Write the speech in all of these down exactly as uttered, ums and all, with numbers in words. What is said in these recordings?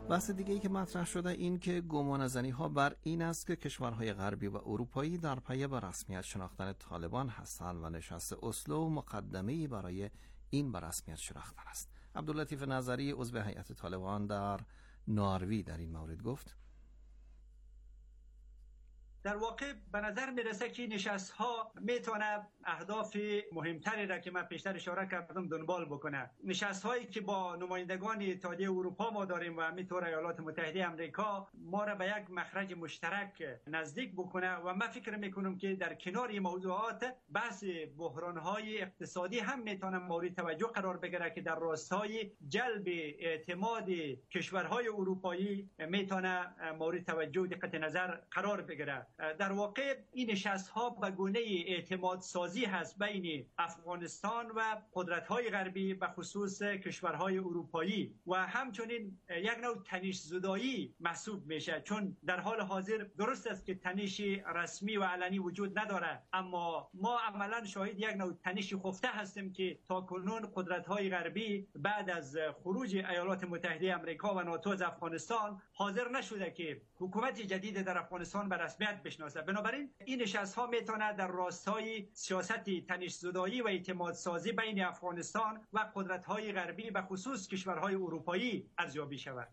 بحث دیگه ای که مطرح شده این که گمانه‌زنی ها بر این است که کشورهای غربی و اروپایی در پی به رسمیت شناختن طالبان هستند و نشست اسلو مقدمه‌ای برای این به رسمیت شناختن است. عبداللطیف نظری عضو هیئت طالبان در ناروی در این مورد گفت: در واقع به نظر میرسه که نشست ها میتونه اهداف مهمتری را که من پیشتر اشاره کردم دنبال بکنه. نشست هایی که با نمایندگان اتحادیه اروپا ما داریم و همینطور ایالات متحده آمریکا ما را به یک مخرج مشترک نزدیک بکنه و من فکر میکنم که در کنار این موضوعات بحث بحران های اقتصادی هم میتونه مورد توجه قرار بگیره که در راستای جلب اعتماد کشورهای اروپایی میتونه مورد توجه و دقت نظر قرار بگیره. در واقع این نشست ها به گونه اعتماد سازی هست بین افغانستان و قدرت های غربی به خصوص کشورهای اروپایی و همچنین یک نوع تنش زدایی محسوب میشه، چون در حال حاضر درست است که تنش رسمی و علنی وجود نداره، اما ما عملا شاهد یک نوع تنش خفته هستیم که تا کنون قدرت های غربی بعد از خروج ایالات متحده آمریکا و ناتو از افغانستان حاضر نشده که حکومت جدید در افغانستان به رسمیت بشناسه. بنابراین این نشست ها میتونه در راستای سیاست تنش زدایی و اعتماد سازی بین افغانستان و قدرت های غربی به خصوص کشورهای اروپایی ارزیابی شود.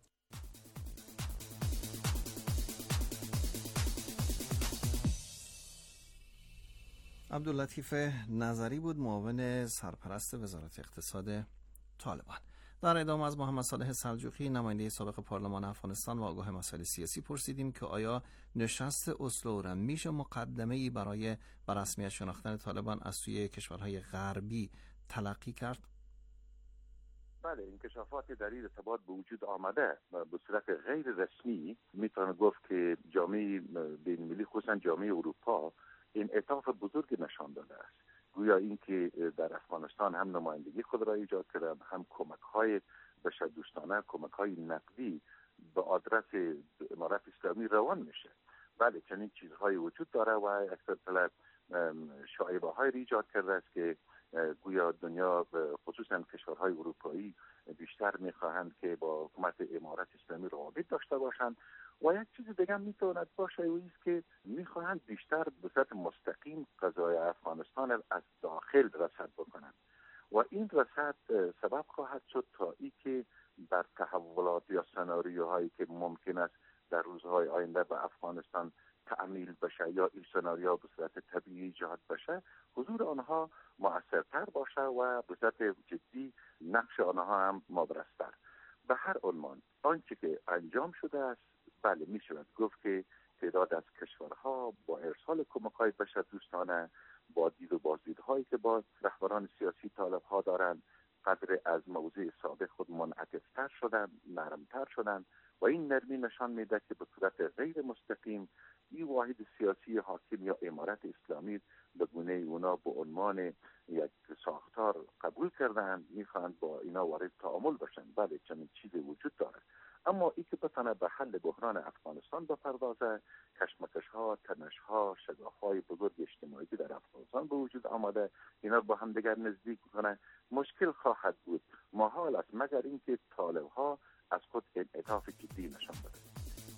عبداللطیف نظری بود، معاون سرپرست وزارت اقتصاد طالبان. در ادامه از محمد صالح سلجوقی نماینده سابق پارلمان افغانستان و آگاه مسائل سیاسی پرسیدیم که آیا نشست اسلو را میشه مقدمه‌ای برای به رسمیت شناختن طالبان از سوی کشورهای غربی تلقی کرد؟ بله، انکشافات در این ارتباط به وجود آمده و به صورت غیر رسمی میتونه گفت که جامعه بین‌المللی خصوصا جامعه اروپا انعطاف بزرگ نشان داده است. گویا اینکه در افغانستان هم نمایندگی خود را ایجاد کرده، هم کمک‌های بشردوستانه، کمک‌های نقدی به آدرس امارت اسلامی روان میشه. بله، چنین چیزهای وجود داره و اکثر شایعه‌های ایجاد کرده است که گویا دنیا خصوصا کشورهای اروپایی بیشتر میخواهند که با حکومت امارت اسلامی روابط داشته باشند و یک چیز دیگه هم میتواند باشه و است که میخواهند بیشتر به صورت مستقیم قضای افغانستان از داخل رصد بکنند و این رصد سبب خواهد شد تا ای که بر تحولات یا سناریوهایی که ممکن است در روزهای آینده به افغانستان تعمیل بشه یا این سناریو به صورت طبیعی ایجاد بشه، حضور آنها مؤثرتر باشه و به صورت جدی نقش آنها هم مبرزتر. به هر عنوان آنچه که انجام شده است، بله می شود گفت که تعداد از کشورها با ارسال کمک‌های بشردوستانه، با دید و بازدیدهایی که با رهبران سیاسی طالب‌ها دارند، قدر از موضوع سابق خود منعطف‌تر شدن، نرمتر شدن و این نرمی نشان میده که به صورت غیر مستقیم این واحد سیاسی حاکم یا امارت اسلامی به گونه اونا به عنوان یک ساختار قبول کردن، میخواهند با اینا وارد تعامل بشن. بله، چنین چیزی وجود داره، اما ای که بتونه به حل بحران افغانستان بپردازه، کشمکش ها، تنش ها، شگاف های بزرگ اجتماعی که در افغانستان به وجود آمده اینا با هم دیگر نزدیک کنه، مشکل خواهد بود. محال است مگر اینکه طالب ها از خود انعطاف جدی نشان بدهند.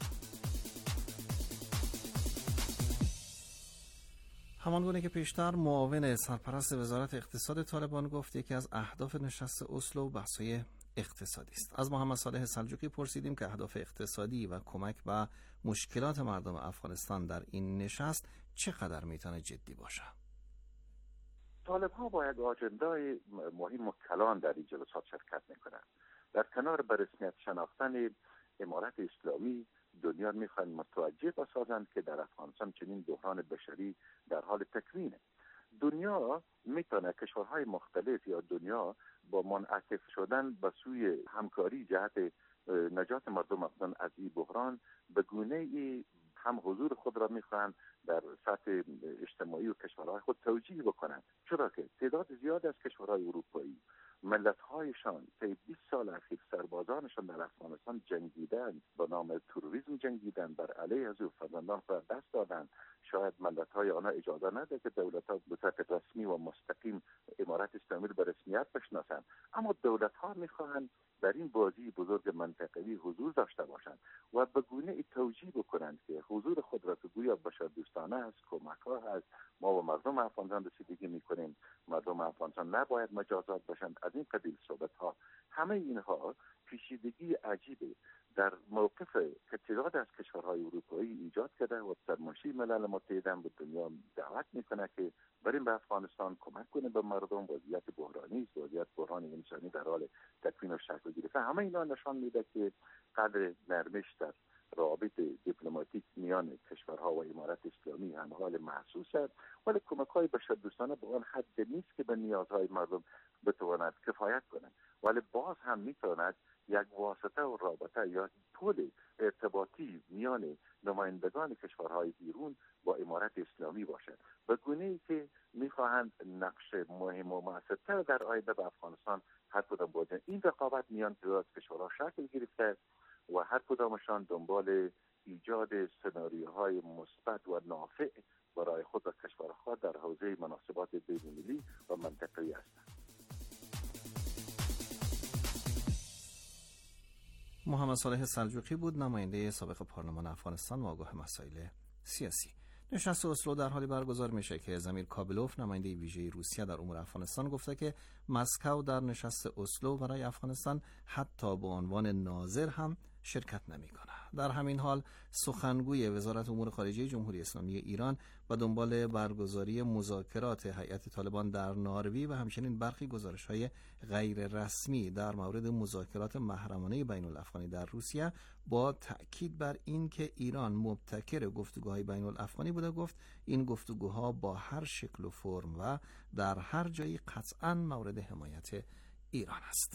همانگونه که پیشتر معاون سرپرست وزارت اقتصاد طالبان گفت یکی از اهداف نشست اسلو بحث‌های اقتصادی است. از محمد صالح سلجوقی پرسیدیم که اهداف اقتصادی و کمک به مشکلات مردم افغانستان در این نشست چقدر میتونه جدی باشه؟ طالب ها با یک آجندای مهم و کلان در این جلسات شرکت میکنند. در کنار به رسمیت شناختن امارت اسلامی، دنیا میخوان متوجه بسازند که در افغانستان چنین بحران بشری در حال تکوینه. دنیا میتونه، کشورهای مختلف یا دنیا با منعطف شدن به سوی همکاری جهت نجات مردم افغان از این بحران به گونه ای هم حضور خود را میخواهند در سطح اجتماعی و کشورهای خود توجیه بکنند، چرا که تعداد زیاد از کشورهای اروپایی ملت‌هایشان طی بیست سال اخیر سربازانشان در افغانستان جنگیدن، با نام تروریسم جنگیدن، بر علیه از او فرزندان خود دست دادن. شاید ملت‌های آنها اجازه نده که دولت‌ها به صورت رسمی و مستقیم امارت اسلامی را به رسمیت بشناسند، اما دولت‌ها می‌خواهند در این بازی بزرگ منطقه‌ای حضور داشته باشند و به گونه‌ای توجیه بکنند که حضور خود را که گویا بشردوستانه است، کمک‌ها هست، ما با مردم افغانستان رسیدگی می‌کنیم، مردم افغانستان نباید مجازات باشند، از این قبیل صحبت‌ها، همه اینها پیچیدگی عجیبی در موقف که تعداد از کشورهای اروپایی ایجاد کرده و سرمایه‌ای ملل متحد به دنیا دعوت میکنه که بریم به افغانستان کمک کنیم به مردم. وضعیت بحرانی است، وضعیت بحران انسانی در حال تکوین و شکل گرفته. همه اینا نشان میده که قدر نرمش در روابط دیپلماتیک میان کشورها و امارت اسلامی هم حال محسوس است، ولی کمک‌های بشردوستانه به آن حد نیست که به نیازهای مردم بتواند کفایت کند، ولی باز هم میتواند یک واسطه و رابطه یا پل ارتباطی میان نمایندگان کشورهای بیرون با امارت اسلامی باشد، به گونه‌ای که میخواهند نقش مهم و مؤثرتر در آینده به افغانستان هر کدام بودن. این رقابت میان تعداد کشورها شکل گرفته و هر کدامشان دنبال ایجاد سناریوهای مثبت و نافع برای خود و کشورها در حوزه مناسبات بین‌المللی و منطقه‌ای هستند. محمد صالح سلجوقی بود، نماینده سابق پارلمان افغانستان و آگاه مسائل سیاسی. نشست اسلو در حالی برگزار میشه که زمیر کابلوف، نماینده ویژه روسیه در امور افغانستان، گفته که مسکو در نشست اسلو برای افغانستان حتی به عنوان ناظر هم شرکت نمیکنه. در همین حال سخنگوی وزارت امور خارجه جمهوری اسلامی ایران به دنبال برگزاری مذاکرات هیئت طالبان در ناروی و همچنین برخی گزارش‌های غیر رسمی در مورد مذاکرات محرمانه بین الافغانی در روسیه با تأکید بر این که ایران مبتکر گفتگوهای بین الافغانی بوده، گفت این گفتگوها با هر شکل و فرم و در هر جایی قطعاً مورد حمایت ایران است.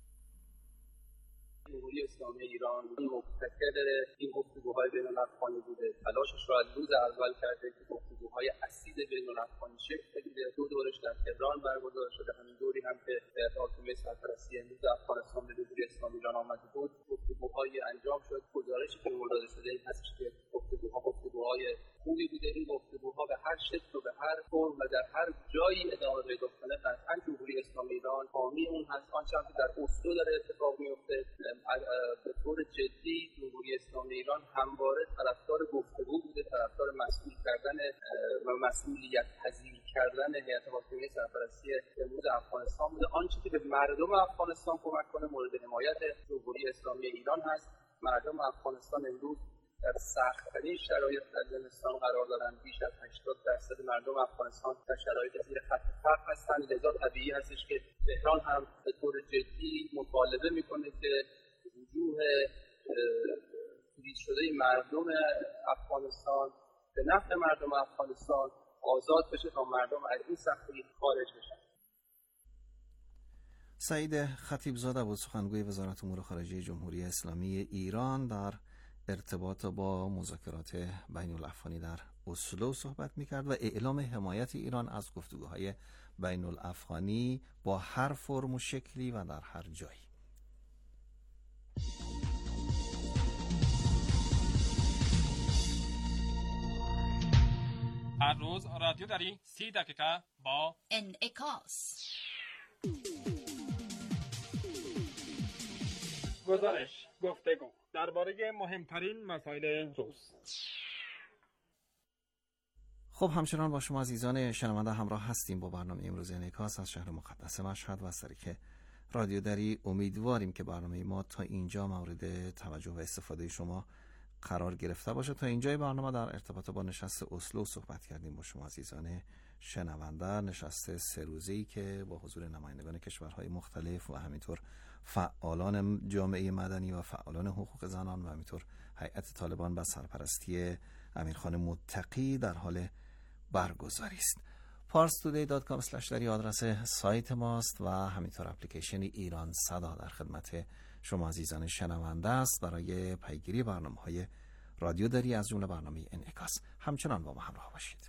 جمهوری اسلامی ایران مبتکر این گفتگوهای بین الافغانی بوده، تلاشش را از روز اول کرده که گفتگوهای اصیل بین الافغانی شکل بگیره. دو دورش در تهران برگزار شده، همین دوری هم که حاکمیت سرپرستی امروز افغانستان به جمهوری اسلامی ایران آمده بود گفتگوهای انجام شد. گزارشی که داده شده این هستش که گفتگوها گفتگوهای خوبی بوده. این گفتگوها به هر شکل و به هر فرم و در هر جایی ادامه پیدا کنه قطعا جمهوری اسلامی ایران حامی اون هست. آنچه که در اسلو داره اتفاق میفته، به طور جدی جمهوری اسلامی ایران همواره طرفدار گفتگو بوده، طرفدار مسئول کردن و مسئولیت پذیر کردن هیئت حاکمیه سرپرستی امروز افغانستان بوده. آنچه که به مردم افغانستان کمک کنه مورد حمایت جمهوری اسلامی ایران هست. مردم افغانستان امروز در سخت‌ترین شرایط در زمستان قرار دارند. بیش از هشتاد درصد مردم افغانستان در شرایط زیر خط فقر هستند. لذا طبیعی هستش که تهران هم به طور جدی مطالبه میکنه که وجوه فریز شده مردم افغانستان به نفع مردم افغانستان آزاد بشه تا مردم از این سختی خارج بشن. سعید خطیبزاده بود، سخنگوی وزارت امور خارجه جمهوری اسلامی ایران، در ارتباط با مذاکرات بین الافغانی در اسلو صحبت میکرد و اعلام حمایت ایران از گفتگوهای بین الافغانی با هر فرم و شکلی و در هر جایی. هر روز رادیو داری سی دقیقه با انعکاس. گزارش، گفتگو درباره مهمترین مسائل روز. خب همچنان با شما عزیزان شنونده همراه هستیم با برنامه امروز انعکاس از شهر مقدس مشهد و از طریق رادیو دری. امیدواریم که برنامه ما تا اینجا مورد توجه و استفاده شما قرار گرفته باشه. تا اینجای برنامه در ارتباط با نشست اسلو صحبت کردیم با شما عزیزان شنونده. نشست سه روزه‌ای که با حضور نمایندگان کشورهای مختلف و همینطور فعالان جامعه مدنی و فعالان حقوق زنان و همینطور هیئت طالبان با سرپرستی امیرخان متقی در حال برگزاری است. پارس تودی دات کام اسلش دری آدرس سایت ماست و همینطور اپلیکیشن ایران صدا در خدمت شما عزیزان شنونده است برای پیگیری برنامه‌های رادیو دری از جمله برنامه انعکاس. همچنان با ما همراه باشید.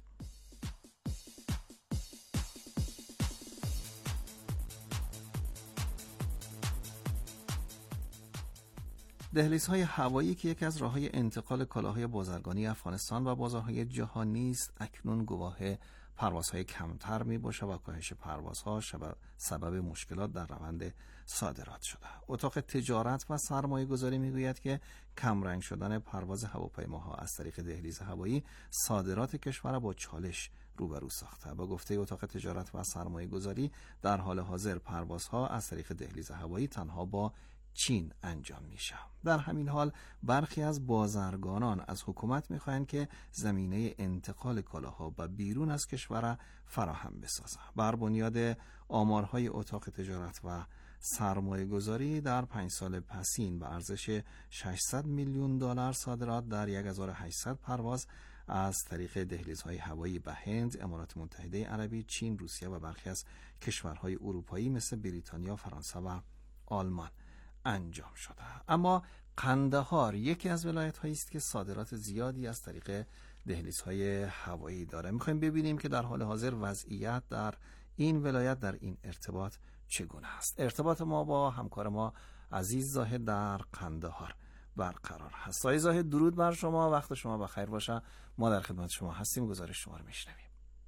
دهلیزهای هوایی که یکی از راه‌های انتقال کالاهای بازرگانی افغانستان و بازارهای جهانی است، اکنون گواه پروازهای کمتر می‌باشد و کاهش پروازها سبب مشکلات در روند صادرات شده. اتاق تجارت و سرمایه‌گذاری می‌گوید که کمرنگ شدن پرواز هواپیماها از طریق دهلیز هوایی صادرات کشور را با چالش روبرو ساخته. با گفته اتاق تجارت و سرمایه‌گذاری، در حال حاضر پروازها از طریق دهلیز هوایی تنها با چین انجام میشه. در همین حال برخی از بازرگانان از حکومت میخواهند که زمینه انتقال کالاها به بیرون از کشور فراهم بسازه. بر بنیاد آمارهای اتاق تجارت و سرمایه گذاری، در پنج سال پسین به ارزش ششصد میلیون دلار صادرات در هزار و هشتصد پرواز از طریق دهلیزهای هوایی به هند، امارات متحده عربی، چین، روسیه و برخی از کشورهای اروپایی مثل بریتانیا، فرانسه و آلمان انجام شده. اما قندهار یکی از ولایت‌هایی است که صادرات زیادی از طریق دهلیزهای هوایی داره. می‌خوایم ببینیم که در حال حاضر وضعیت در این ولایت در این ارتباط چگونه است. ارتباط ما با همکار ما عزیز زاهد در قندهار برقرار هست. آقای زاهد، درود بر شما، وقت شما بخیر باشه. ما در خدمت شما هستیم، گزارش شما رو میشنویم.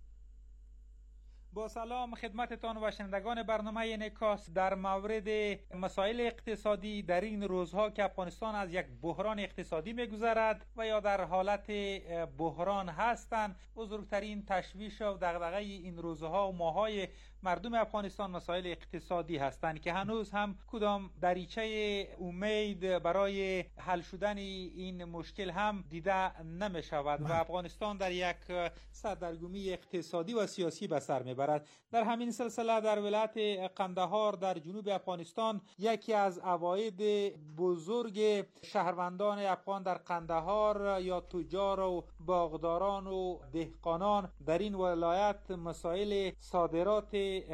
با سلام خدمتتان و شنوندگان برنامه انعکاس. در مورد مسائل اقتصادی در این روزها که افغانستان از یک بحران اقتصادی می‌گذرد و یا در حالت بحران هستند، بزرگترین تشویش و دغدغه این روزها و ماهای مردم افغانستان مسائل اقتصادی هستند که هنوز هم کدام دریچه امید برای حل شدن این مشکل هم دیده نمی شود و افغانستان در یک سردرگمی اقتصادی و سیاسی به سر میبرد. در همین سلسله در ولایت قندهار در جنوب افغانستان یکی از عواید بزرگ شهروندان افغان در قندهار یا تجار و باغداران و دهقانان در این ولایت مسائل صادرات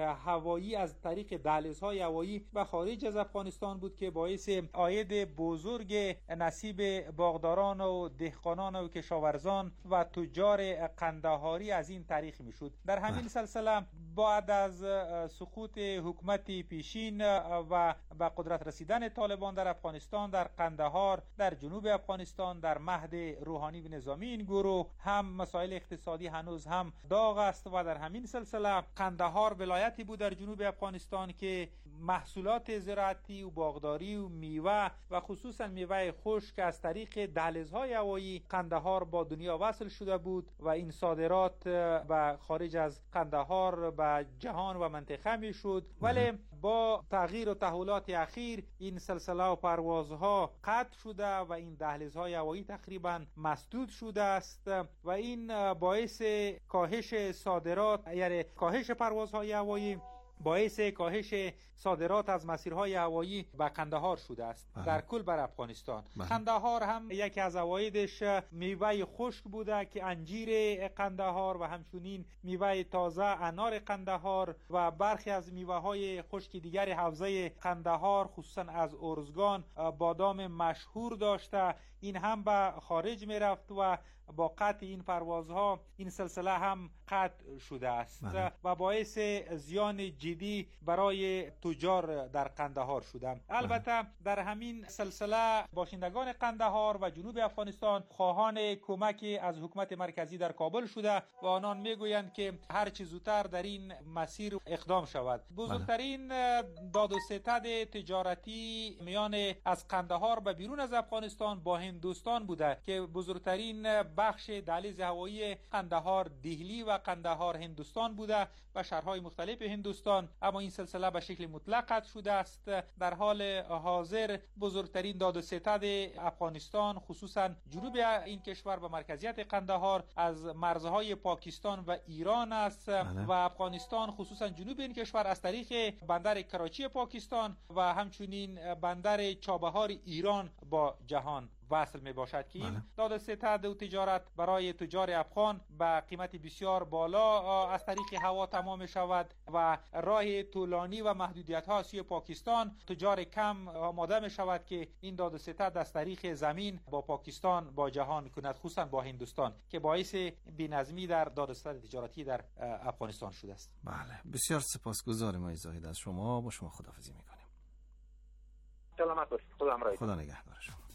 هوایی از طریق دهلیزهای هوایی و خارج از افغانستان بود که باعث عاید بزرگ نصیب باغداران و دهقانان و کشاورزان و تجار قندهاری از این طریق میشد. در همین سلسله بعد از سقوط حکومت پیشین و به قدرت رسیدن طالبان در افغانستان، در قندهار در جنوب افغانستان در مهد روحانی و نظامی این گروه هم مسائل اقتصادی هنوز هم داغ است و در همین سلسله قندهار ولایتی بود در جنوب افغانستان که محصولات زراعتی و باغداری و میوه و خصوصا میوه خشک از طریق دهلیزهای هوایی قندهار با دنیا وصل شده بود و این صادرات به خارج از قندهار به جهان و منطقه می شد. ولی با تغییر و تحولات اخیر این سلسله و پروازها قطع شده و این دهلیزهای هوایی تقریبا مسدود شده است و این باعث کاهش صادرات، یعنی کاهش پروازهای هوایی باعث کاهش صادرات از مسیرهای هوایی به قندهار شده است. بله. در کل بر افغانستان. بله. قندهار هم یکی از عوایدش میوه خشک بوده که انجیر قندهار و همچنین میوه تازه انار قندهار و برخی از میوه های خشک دیگر حوزه قندهار خصوصا از ارزگان بادام مشهور داشته. این هم به خارج می رفت و با قطع این پروازها این سلسله هم قطع شده است. بله. و باعث زیان جدی برای تجار در قندهار شده. البته در همین سلسله باشندگان قندهار و جنوب افغانستان خواهان کمک از حکومت مرکزی در کابل شده و آنان میگویند که هر چه زودتر در این مسیر اقدام شود. بزرگترین داد و ستد تجارتی میان از قندهار به بیرون از افغانستان با هندوستان بوده که بزرگترین بخش دهلیز هوایی قندهار دهلی و قندهار هندوستان بوده و شهرهای مختلف هندوستان، اما این سلسله به شکل مطلق قطع شده است. در حال حاضر بزرگترین داد و ستد افغانستان خصوصا جنوب این کشور و مرکزیت قندهار از مرزهای پاکستان و ایران است. بله. و افغانستان خصوصا جنوب این کشور از طریق بندر کراچی پاکستان و همچنین بندر چابهار ایران با جهان وصل می باشد که این داد ستد و تجارت برای تجار افغان به قیمت بسیار بالا از طریق هوا تمام شود و راه طولانی و محدودیت ها سوی پاکستان تجار کم آماده می شود که این داد ستد از طریق زمین با پاکستان با جهان کند، خصوصا با هندوستان که باعث بی‌نظمی در داد ستد تجارتی در افغانستان شده است. بله، بسیار سپاسگزارم آقای زاهد از شما. با شما خداحافظی می کنیم. سلامت باشید. خدا همراهتون. خدا نگهدار شما.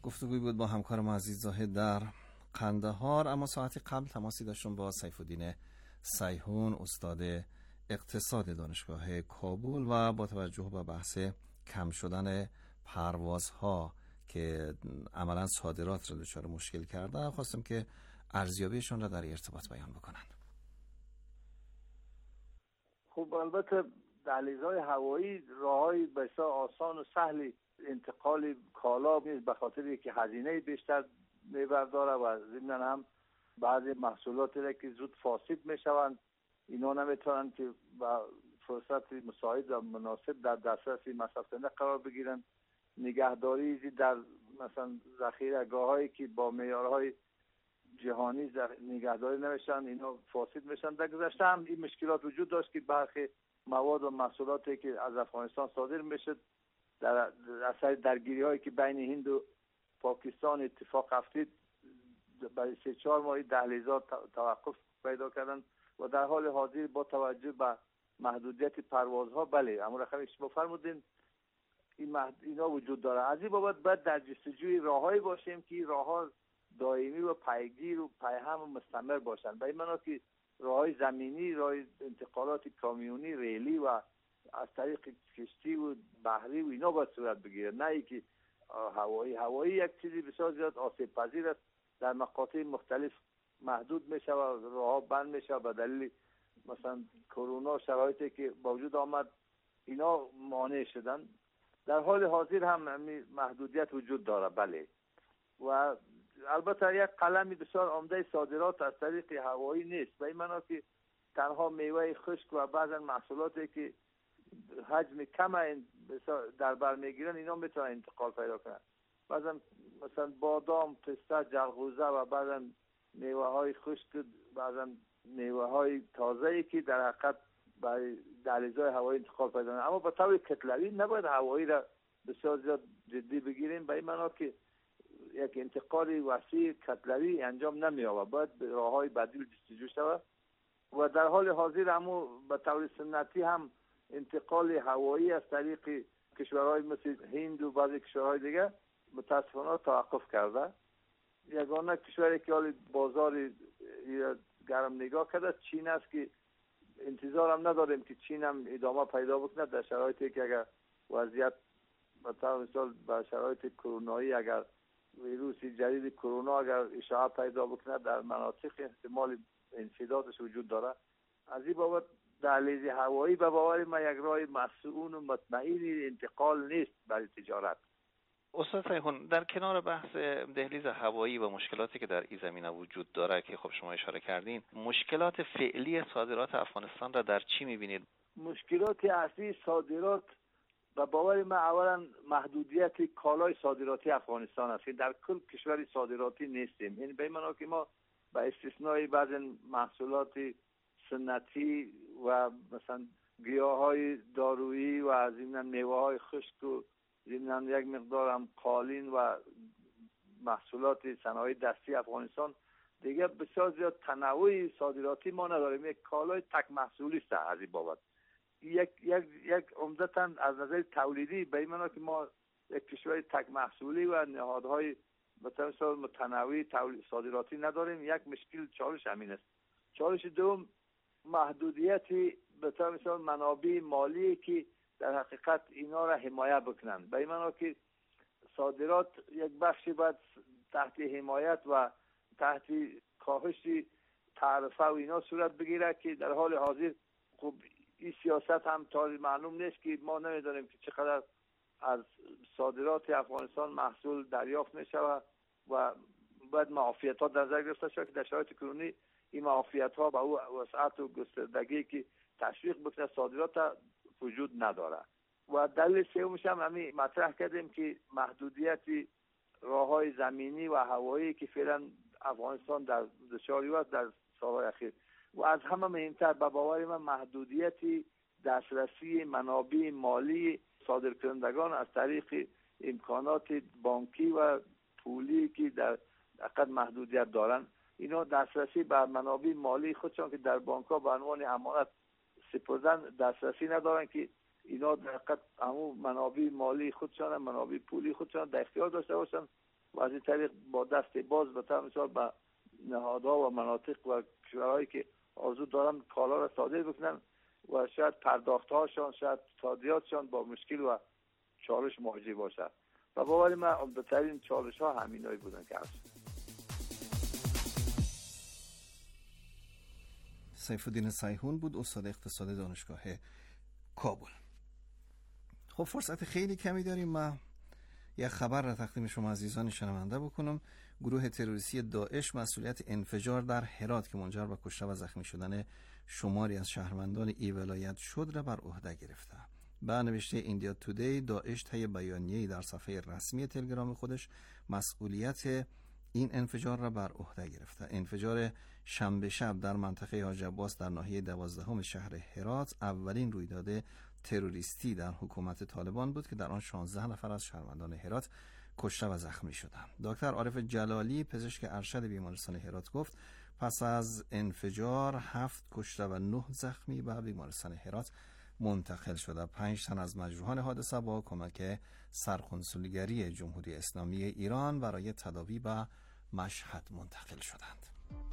گفتگوی بود با همکارم عزیز زاهد در قندهار. اما ساعتی قبل تماسی داشتم با سیف‌الدین سیحون، استاد اقتصاد دانشگاه کابل، و با توجه به بحث کم شدن پروازها که عملا صادرات را دچار مشکل کرده، خواستم که ارزیابیشون را در ارتباط بیان بکنند. خب البته دهلیزهای هوایی راههای بسیار آسان و سهلی انتقال کالا نیست، به خاطر که هزینه بیشتر میبرداره و ضمن هم بعضی محصولاتی را که زود فاسد میشوند اینا نمیتونن که با فرصت مساعد و مناسب در دسترس مصرف کننده قرار بگیرن. نگهداری در مثلا ذخیره‌گاه‌هایی که با معیارهای جهانی نگهداری نمیشن اینا فاسد میشن. در گذشته هم این مشکلات وجود داشت که برخی مواد و محصولاتی که از افغانستان صادر میشد در اثر درگیری هایی که بین هند و پاکستان اتفاق افتاد برای سه چهار ماه دهلیزها توقف پیدا کردن و در حال حاضر با توجه به محدودیت پروازها بله اما رقم اشتباه فرمودین این محد... اینا وجود داره. از این بابت باید در جستجوی راههایی باشیم که راهها دائمی و پیگیر و پیهم و مستمر باشن. به این معنا که راههای زمینی، راه انتقالات کامیونی، ریلی و از طریق کشتی و بحری و اینا باید صورت بگیره، نه اینکه هوایی. هوایی یک چیزی بسیار زیاد آسیب پذیر است، در مقاطع مختلف محدود میشه و راهها بند میشه به دلیل مثلا کرونا، شرایطی که با وجود آمد اینا مانع شدن. در حال حاضر هم محدودیت وجود داره بله، و البته یک قلم بسیار عمده صادرات از طریق هوایی نیست، به این معنا که تنها میوه خشک و بعضا محصولاتی که حجم کم در بر میگیرن اینا میتونن انتقال پیدا کنن. بعضا مثلا بادام، پسته، جلغوزه و بعضا میوه های خشک، بعضا میوه های تازه‌ای که در حقیقت برای دهلیزهای هوایی انتقال پیدا کنن. اما به طور کتلوی نباید هوایی را بسیار زیاد جدی بگیریم، به این معنا که یک انتقال وسیع کتلوی انجام نمی‌یابد، باید راه‌های بدیل جستجو شود و در حال حاضر اما به طور سنتی هم انتقال هوایی از طریق کشورهای مثل هند و بعضی کشورهای دیگه متاسفانه توقف کرده. یگانه کشوری که حال بازار گرم نگاه کرده چین است که انتظار هم نداریم که چین هم ادامه پیدا بکنه در شرایطی که اگر وضعیت مثلا مثال به شرایط کرونایی اگر ویروس جدید کرونا اگر اشاعه پیدا بکنه در مناطق احتمال انسدادش وجود داره. از این بابت دهلیز هوایی به باور ما یک راه مسئول و مطمئن انتقال نیست برای تجارت. استاد سیحون، در کنار بحث دهلیز هوایی و مشکلاتی که در این زمینه وجود داره که خب شما اشاره کردین، مشکلات فعلی صادرات افغانستان را در چی می‌بینید؟ مشکلات اصلی صادرات و باور ما اولا محدودیت کالای صادراتی افغانستان است که در کل کشور صادراتی نیستیم. یعنی به این معنی که ما با استثنای بعضی محصولات سنتی و مثلا گیاهای دارویی و ضمن میوه‌های خشک و ضمن یک مقدار هم قالین و محصولات صنایع دستی افغانستان دیگه بسیار زیاد تنوع صادراتی ما نداریم. یک کالای تک محصولی است. از این بابت یک یک یک عمدتاً از نظر تولیدی به این معنا که ما یک کشور تک محصولی و نهادهای مثلا متنوع صادراتی نداریم. یک مشکل چالش همین است. چالش دوم محدودیتی به طور مثال منابع مالی که در حقیقت اینا را حمایت بکنن. به این معنا که صادرات یک بخشی باید تحت حمایت و تحت کاهش تعرفه و اینا صورت بگیره که در حال حاضر خب این سیاست هم تا معلوم نیست که ما نمیدونیم که چقدر از صادرات افغانستان محصول دریافت میشه و باید معافیت ها در نظر گرفته شود که در شرایط کنونی این معافیت ها با او وسعت و گستردگی که تشویق بکنه صادرات وجود نداره. و دلیل سومش هم همین مطرح کردیم که محدودیت راههای زمینی و هوایی که فعلا افغانستان در دچار است در سالهای اخیر، و از همه مهمتر به باور من محدودیت دسترسی منابع مالی صادرکنندگان از طریق امکانات بانکی و پولی که در حقیقت محدودیت دارن. اینا دسترسی به منابع مالی خودشان که در بانک‌ها به عنوان امانت سپردن دسترسی ندارن که اینا در حقیقت همون منابع مالی خودشان، منابع پولی خودشان در اختیار داشته باشن و از این طریق با دست باز به طور مثال به نهادها و مناطق و کشورهایی که آرزو دارن کالا را صادر بکنن و شاید پرداختهاشان، شاید تادیاتشان با مشکل و چالش مواجه باشد. و باور من عمده‌ترین چالش ها همینایی بودن که هست. سیف‌الدین صیحون بود، استاد اقتصاد دانشگاه کابل. خب فرصت خیلی کمی داریم. ما یک خبر را تقدیم شما عزیزان شنونده بکنم. گروه تروریستی داعش مسئولیت انفجار در هرات که منجر به کشته و زخمی شدن شماری از شهروندان این ولایت شد را بر عهده گرفته. به نوشته ایندیا تودی، داعش طی بیانیه‌ای در صفحه رسمی تلگرام خودش مسئولیت این انفجار را بر عهده گرفته. انفجار شنبه شب در منطقه حاج عباس در ناحیه دوازدهم شهر هرات اولین رویداد تروریستی در حکومت طالبان بود که در آن شانزده نفر از شهروندان هرات کشته و زخمی شدند. دکتر عارف جلالی، پزشک ارشد بیمارستان هرات، گفت پس از انفجار هفت کشته و نه زخمی به بیمارستان هرات منتقل شده. پنج تن از مجروحان حادثه با کمک سرکنسولگری جمهوری اسلامی ایران برای تداوی به مشهد منتقل شدند.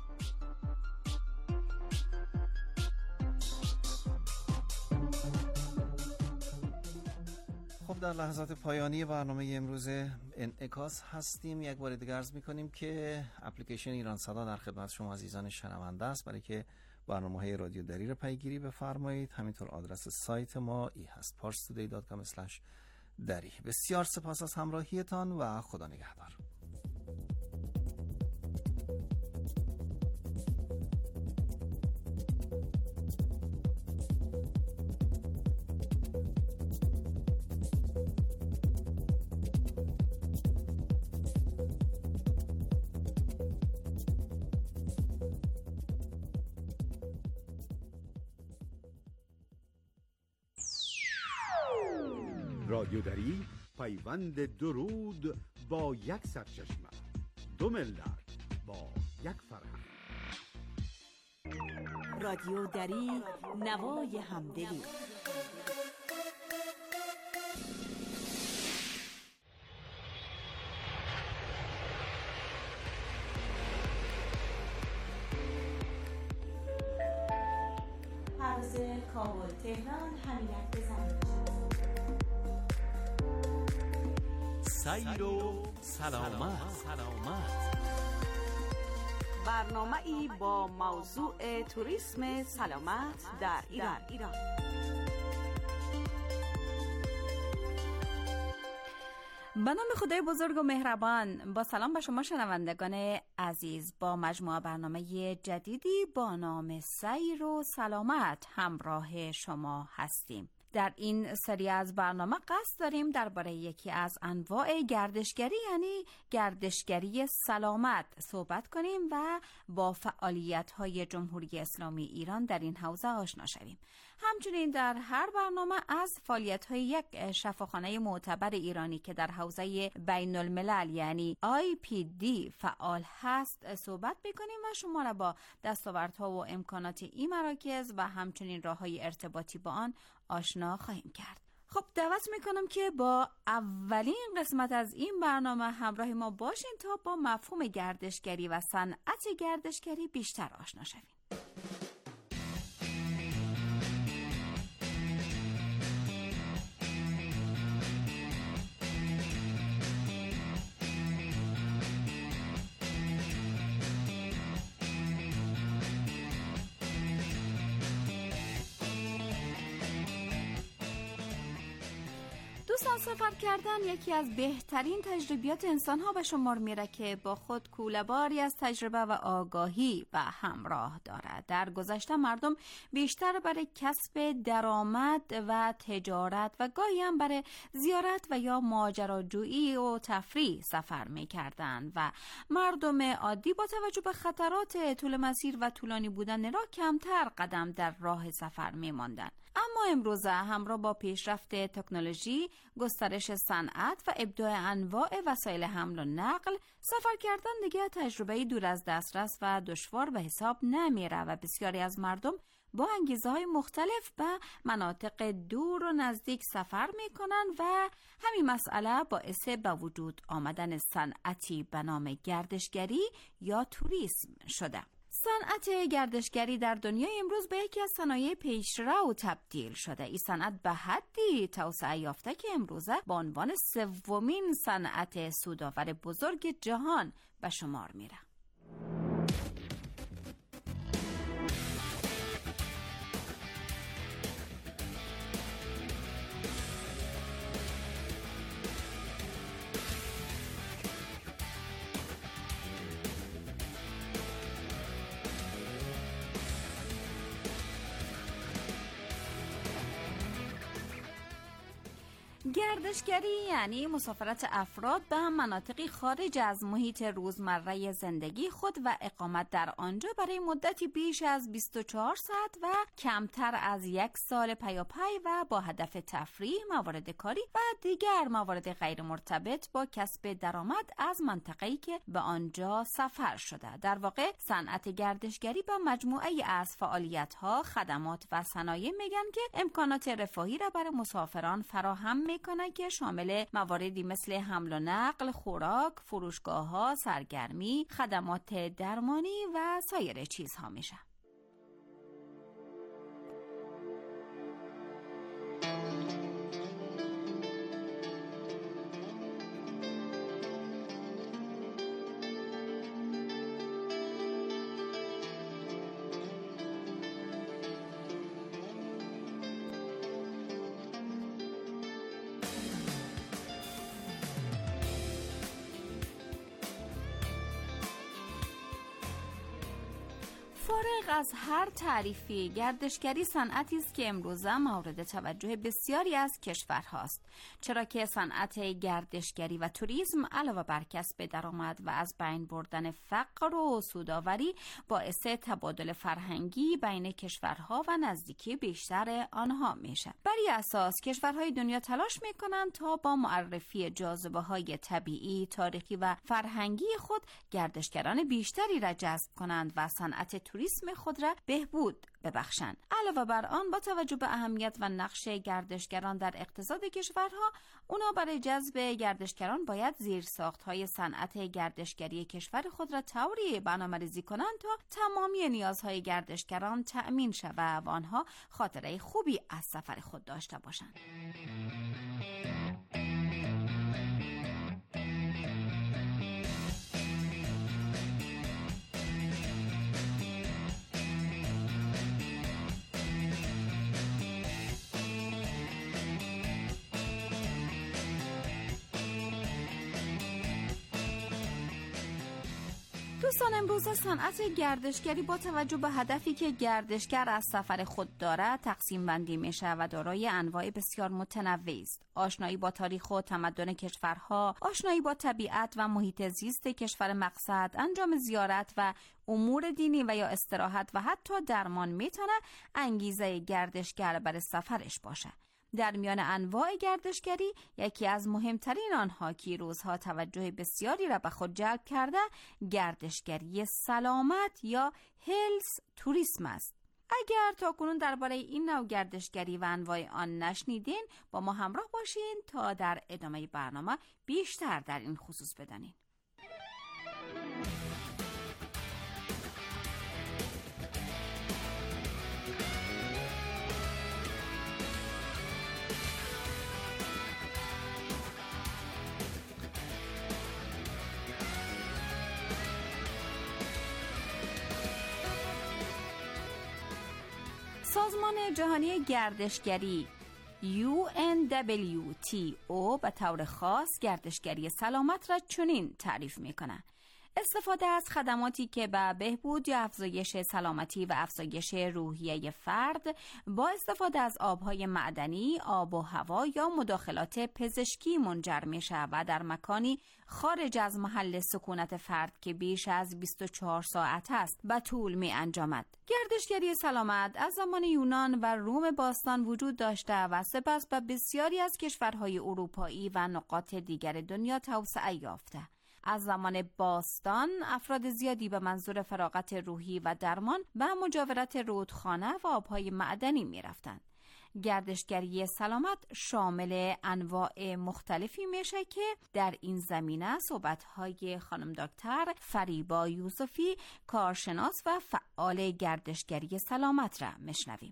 خب در لحظات پایانی برنامه امروز انعکاس هستیم. یک بار دیگه عرض می‌کنیم که اپلیکیشن ایران صدا در خدمت شما عزیزان شنونده است. برای که برنامه‌های رادیو دری را پیگیری بفرمایید. همینطور آدرس سایت ما ای هست پارس تودی دات کام اسلش دری. بسیار سپاس از همراهیتان و خدا نگهدار. رادیو دری، پیوند درود با یک سرچشمه، دو ملت با یک فرهنگ. رادیو دری، نوای همدلی. پرواز کابل تهران حمایت بزنید. سیر و سلامت. سلامت برنامه ای با موضوع توریسم سلامت در ایران. ایران. به نام خدای بزرگ و مهربان، با سلام به شما شنوندگان عزیز، با مجموعه برنامه جدیدی با نام سیر و سلامت همراه شما هستیم. در این سری از برنامه قصد داریم درباره یکی از انواع گردشگری یعنی گردشگری سلامت صحبت کنیم و با فعالیت‌های جمهوری اسلامی ایران در این حوزه آشنا شویم. همچنین در هر برنامه از فعالیت‌های یک شفاخانه معتبر ایرانی که در حوزه بین الملل یعنی آی پی دی فعال هست صحبت می‌کنیم و شما را با دستاوردها و امکانات این مراکز و همچنین راه‌های ارتباطی با آن آشنا خواهیم کرد. خب دعوت میکنم که با اولین قسمت از این برنامه همراه ما باشین تا با مفهوم گردشگری و صنعت گردشگری بیشتر آشنا شویم. دوستان، سفر کردن یکی از بهترین تجربیات انسان ها به شمار میره که با خود کوله‌باری از تجربه و آگاهی و همراه دارد. در گذشته مردم بیشتر برای کسب درآمد و تجارت و گاهی هم برای زیارت و یا ماجراجویی و تفریح سفر میکردند و مردم عادی با توجه به خطرات طول مسیر و طولانی بودن راه کمتر قدم در راه سفر میماندند. اما امروزه همراه با پیشرفت تکنولوژی گسترش صنعت و ابداع انواع وسایل حمل و نقل، سفر کردن دیگه تجربه دور از دسترس و دشوار به حساب نمیره و بسیاری از مردم با انگیزه‌های مختلف به مناطق دور و نزدیک سفر میکنن و همین مسئله باعث به وجود آمدن صنعتی به نام گردشگری یا توریسم شده. صنعت گردشگری در دنیای امروز به یکی از صنایع پیشرو تبدیل شده. این صنعت به حدی توسعه یافته که امروزه به عنوان سومین صنعت سودآور بزرگ جهان به شمار میره. گردشگری یعنی مسافرت افراد به مناطقی خارج از محیط روزمره زندگی خود و اقامت در آنجا برای مدتی بیش از بیست و چهار ساعت و کمتر از یک سال پیاپی و با هدف تفریح، موارد کاری و دیگر موارد غیر مرتبط با کسب درآمد از منطقه‌ای که به آنجا سفر شده. در واقع صنعت گردشگری با مجموعه از فعالیت‌ها، خدمات و صنایع میگن که امکانات رفاهی را برای مسافران فراهم میکنه که شامل مواردی مثل حمل و نقل، خوراک، فروشگاه‌ها، سرگرمی، خدمات درمانی و سایر چیزها میشه. فارغ از هر تعریفی، گردشگری صنعتی است که امروزه مورد توجه بسیاری از کشورهاست، چرا که صنعت گردشگری و توریسم علاوه بر کسب درآمد و از بین بردن فقر و سودآوری باعث تبادل فرهنگی بین کشورها و نزدیکی بیشتر آنها میشه. بر این اساس کشورهای دنیا تلاش میکنند تا با معرفی جاذبه‌های طبیعی، تاریخی و فرهنگی خود گردشگران بیشتری را جذب کنند و صنعت توریسم خود را بهبود ببخشند. علاوه بر آن با توجه به اهمیت و نقش گردشگران در اقتصاد کشورها، اونا برای جذب گردشگران باید زیرساخت‌های صنعت گردشگری کشور خود را طوری برنامه‌ریزی کنند تا تمامی نیازهای گردشگران تأمین شود و آنها خاطره خوبی از سفر خود داشته باشند. دوستان، امروز صنعت گردشگری با توجه به هدفی که گردشگر از سفر خود دارد تقسیم بندی میشه و دارای انواع بسیار متنوعی است. آشنایی با تاریخ و تمدن کشورها، آشنایی با طبیعت و محیط زیست کشور مقصد، انجام زیارت و امور دینی و یا استراحت و حتی درمان میتونه انگیزه گردشگر برای سفرش باشه. در میان انواع گردشگری یکی از مهمترین آنها که روزها توجه بسیاری را به خود جلب کرده گردشگری سلامت یا هلس توریسم است. اگر تا کنون درباره این نوع گردشگری و انواع آن نشنیدین، با ما همراه باشین تا در ادامه برنامه بیشتر در این خصوص بدانین. سازمان جهانی گردشگری یو ان دبلیو تی او به طور خاص گردشگری سلامت را چنین تعریف میکنه: استفاده از خدماتی که به بهبود یا افزایش سلامتی و افزایش روحیه فرد با استفاده از آبهای معدنی، آب و هوا یا مداخلات پزشکی منجر می شود و در مکانی خارج از محل سکونت فرد که بیش از بیست و چهار ساعت است به طول می انجامد. گردشگری سلامت از زمان یونان و روم باستان وجود داشته و سپس به بسیاری از کشورهای اروپایی و نقاط دیگر دنیا توسعه یافته. از زمان باستان افراد زیادی به منظور فراغت روحی و درمان به مجاورت رودخانه و آبهای معدنی می رفتند. گردشگری سلامت شامل انواع مختلفی میشه که در این زمینه صحبت‌های خانم دکتر فریبا یوسفی، کارشناس و فعال گردشگری سلامت را میشنویم.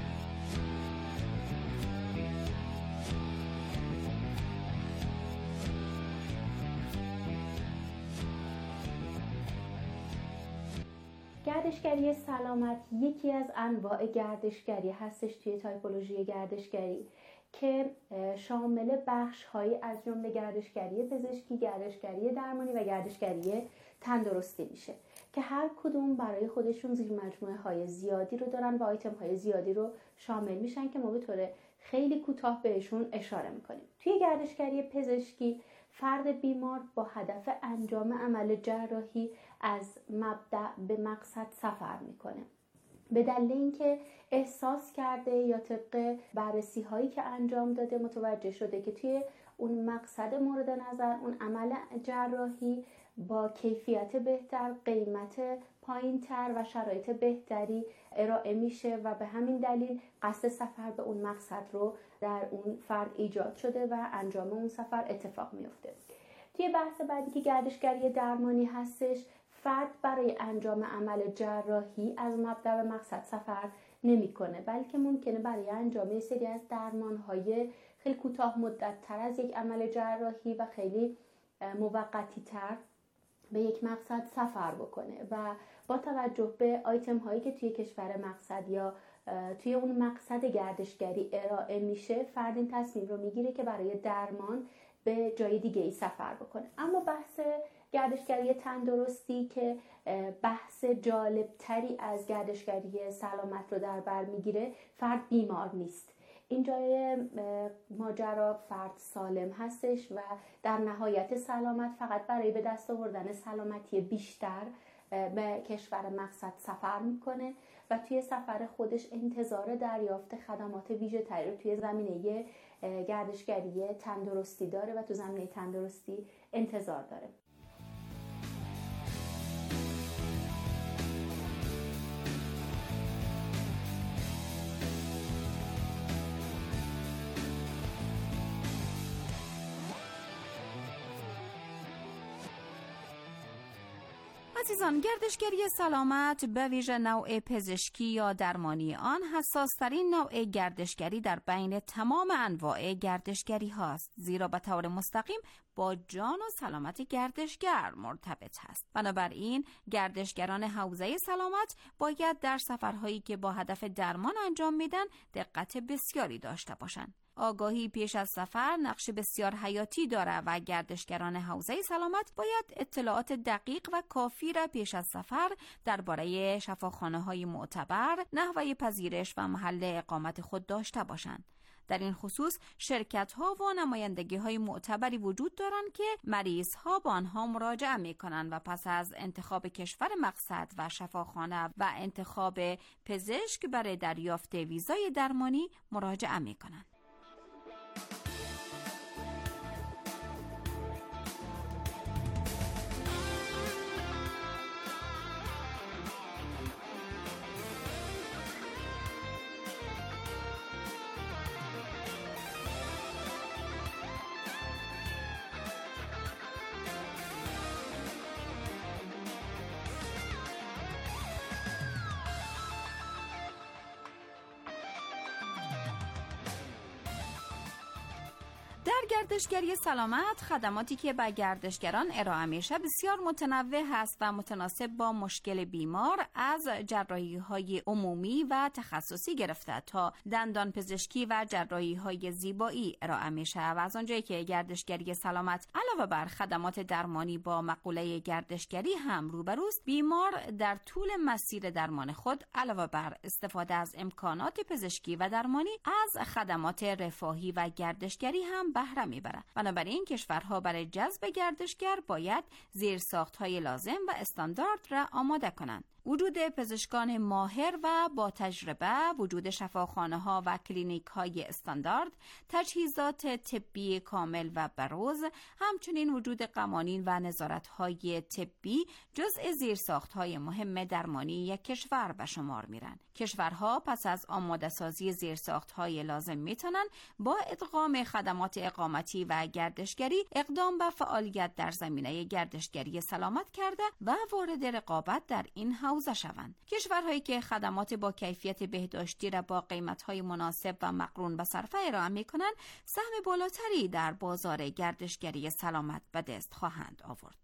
گردشگری سلامت یکی از انواع گردشگری هستش توی تایپولوژی گردشگری که شامل بخش‌هایی از جمله گردشگری پزشکی، گردشگری درمانی و گردشگری تندرستی میشه که هر کدوم برای خودشون زیر مجموعه های زیادی رو دارن و آیتم های زیادی رو شامل میشن که ما به طور خیلی کوتاه بهشون اشاره میکنیم. توی گردشگری پزشکی فرد بیمار با هدف انجام عمل جراحی از مبدأ به مقصد سفر میکنه. به دلیل اینکه احساس کرده یا طبق بررسی هایی که انجام داده متوجه شده که توی اون مقصد مورد نظر، اون عمل جراحی با کیفیت بهتر، قیمت پایین‌تر و شرایط بهتری ارائه میشه و به همین دلیل قصد سفر به اون مقصد رو در اون فرد ایجاد شده و انجام اون سفر اتفاق میفته. توی بحث بعدی که گردشگری درمانی هستش، فرد برای انجام عمل جراحی از مبدأ به مقصد سفر نمیکنه، بلکه ممکنه برای انجام سری از درمان‌های خیلی کوتاه مدت تر از یک عمل جراحی و خیلی موقتی تر به یک مقصد سفر بکنه و با توجه به آیتم هایی که توی کشور مقصد یا توی اون مقصد گردشگری ارائه میشه، فرد این تصمیم رو میگیره که برای درمان به جای دیگه ای سفر بکنه. اما بحث گردشگری تندرستی که بحث جالب تری از گردشگری سلامت رو در بر میگیره، فرد بیمار نیست. این جای ماجرا فرد سالم هستش و در نهایت سلامت فقط برای به دست آوردن سلامتی بیشتر به کشور مقصد سفر میکنه و توی سفر خودش انتظار دریافت خدمات ویژه تری رو توی زمینه گردشگری تندرستی داره و تو زمینه تندرستی انتظار داره. عزیزان، گردشگری سلامت به ویژه نوع پزشکی یا درمانی آن حساسترین نوع گردشگری در بین تمام انواع گردشگری هاست، زیرا به طور مستقیم با جان و سلامت گردشگر مرتبط است. بنابراین گردشگران حوزه سلامت باید در سفرهایی که با هدف درمان انجام میدن دقت بسیاری داشته باشند. آگاهی پیش از سفر نقش بسیار حیاتی دارد و گردشگران حوزه سلامت باید اطلاعات دقیق و کافی را پیش از سفر درباره شفاخانه‌های معتبر، نحوه پذیرش و محل اقامت خود داشته باشند. در این خصوص شرکت‌ها و نمایندگی‌های معتبری وجود دارند که مریض‌ها با آنها مراجعه می‌کنند و پس از انتخاب کشور مقصد و شفاخانه و انتخاب پزشک برای دریافت ویزای درمانی مراجعه می‌کنند. گردشگری سلامت خدماتی که به گردشگران ارائه میشه بسیار متنوع هست و متناسب با مشکل بیمار، از جراحی‌های عمومی و تخصصی گرفته تا دندان پزشکی و جراحی‌های زیبایی ارائه میشه و از آنجایی که گردشگری سلامت علاوه بر خدمات درمانی با مقوله گردشگری هم روبروست، بیمار در طول مسیر درمان خود علاوه بر استفاده از امکانات پزشکی و درمانی از خدمات رفاهی و گردشگری هم بهره میبره. بنابراین کشورها برای جذب گردشگر باید زیرساخت‌های لازم و استاندارد را آماده کنند. وجود پزشکان ماهر و با تجربه، وجود شفاخانه‌ها و کلینیک‌های استاندارد، تجهیزات طبی کامل و بروز، همچنین وجود قوانین و نظارت‌های طبی جزء زیرساخت‌های مهم درمانی یک کشور به شمار میرن. کشورها پس از آماده سازی زیرساخت‌های لازم میتونن با ادغام خدمات اقامتی و گردشگری اقدام به فعالیت در زمینه گردشگری سلامت کرده و وارد رقابت در این حوزه شوند. کشورهایی که خدمات با کیفیت بهداشتی را با قیمت‌های مناسب و مقرون به صرفه ارائه می‌کنند، سهم بالاتری در بازار گردشگری سلامت به دست خواهند آورد.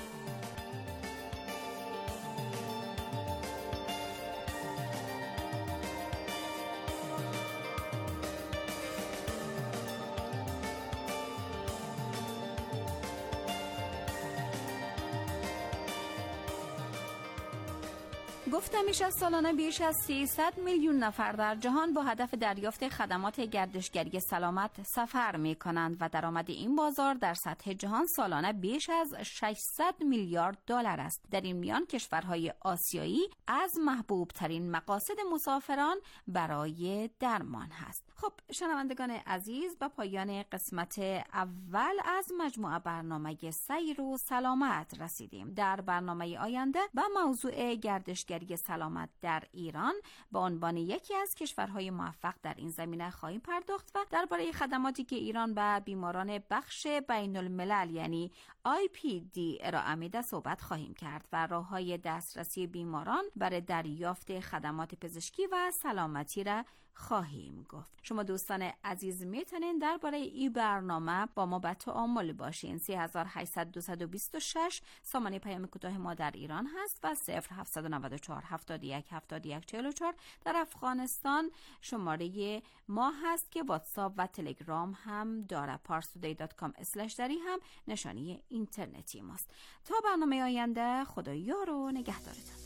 گفته میشه سالانه بیش از سیصد میلیون نفر در جهان با هدف دریافت خدمات گردشگری سلامت سفر می کنند و درآمد این بازار در سطح جهان سالانه بیش از ششصد میلیارد دلار است. در این میان کشورهای آسیایی از محبوب ترین مقاصد مسافران برای درمان هست. خب شنوندگان عزیز، به پایان قسمت اول از مجموعه برنامه سیر و سلامت رسیدیم. در برنامه آینده به موضوع گردشگری سلامت در ایران به عنوان یکی از کشورهای موفق در این زمینه خواهیم پرداخت و درباره خدماتی که ایران به بیماران بخش بین الملل یعنی آی پی دی ارائه میده صحبت خواهیم کرد و راه‌های دسترسی بیماران برای دریافت خدمات پزشکی و سلامتی را خواهیم گفت. شما دوستان عزیز میتونین درباره این برنامه با ما به تعامل باشین. سه هزار و هشتصد دویست و بیست و شش سامانه پیام کوتاه ما در ایران هست و صفر هفتصد و نود و چهار هفتاد و یک هفتاد و یک چهل و چهار. در افغانستان شماره ما هست که واتساپ و تلگرام هم داره. پارستودی دات کام اسلش دری هم نشانی اینترنتی ماست. تا برنامه آینده، خدا یار و نگهدارتان.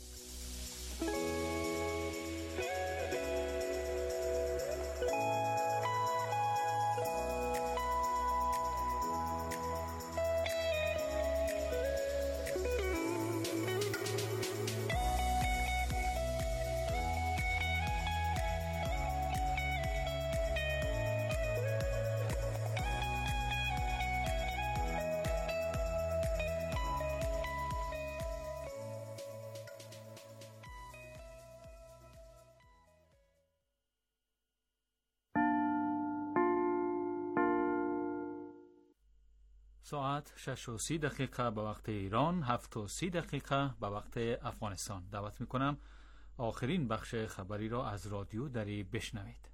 ساعت شش و سی دقیقه به وقت ایران، هفت و سی دقیقه به وقت افغانستان. دعوت میکنم آخرین بخش خبری را از رادیو دری بشنوید.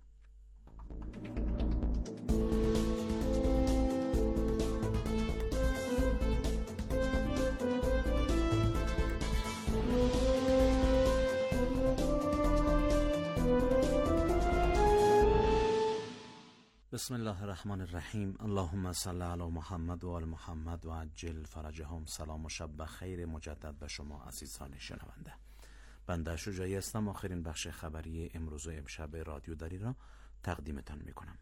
بسم الله الرحمن الرحیم. اللهم صل علی محمد و آل محمد و عجل فرجهم. سلام و شب بخیر مجدد به شما عزیزان شنونده. بنده شجاعی هستم. آخرین بخش خبری امروز و امشب رادیو دری را تقدیمتان میکنم.